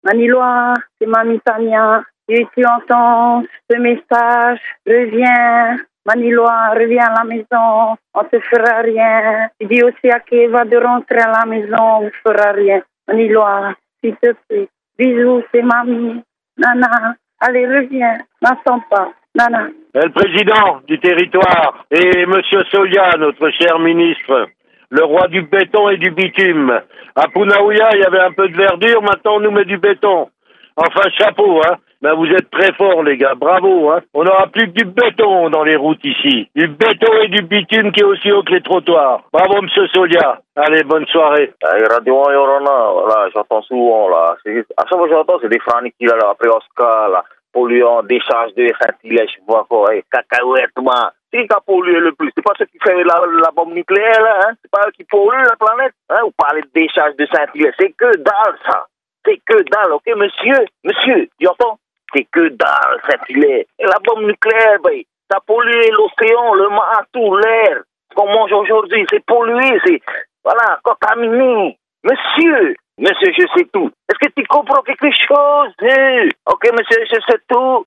Maniloa, c'est Mamie Tania. Si tu entends ce message, reviens. Maniloa, reviens à la maison, on te fera rien. Tu dis aussi à Keva de rentrer à la maison, on ne fera rien. Maniloa, s'il te plaît. Bisous, c'est Mamie. Nana, allez, reviens. N'attends pas. Nana. Le président du territoire et Monsieur Solia, notre cher ministre, le roi du béton et du bitume. À Punaouia, il y avait un peu de verdure, maintenant on nous met du béton. Enfin, chapeau, hein. Ben, vous êtes très forts, les gars, bravo, hein. On n'aura plus que du béton dans les routes ici. Du béton et du bitume qui est aussi haut que les trottoirs. Bravo, Monsieur Solia. Allez, bonne soirée. Radio Yorona, voilà, j'entends souvent, là. À chaque fois que j'entends, c'est des franiques qui, là, après Oscar, là, polluants, décharge de fertilage, je vois quoi, cacahuètes, man. C'est qui a pollué le plus? C'est pas ceux qui font la bombe nucléaire, là, hein? C'est pas eux qui polluent la planète, hein? Vous parlez de décharge de Saint-Hilaire, c'est que dalle, ça. C'est que dalle, ok, monsieur, tu entends? C'est que dalle, Saint-Hilaire. Et la bombe nucléaire, ben, ça pollue l'océan, le mar, tout l'air. Ce qu'on mange aujourd'hui, c'est pollué, c'est, voilà, contaminé. Monsieur, je sais tout. Est-ce que tu comprends quelque chose? Ok, monsieur, je sais tout.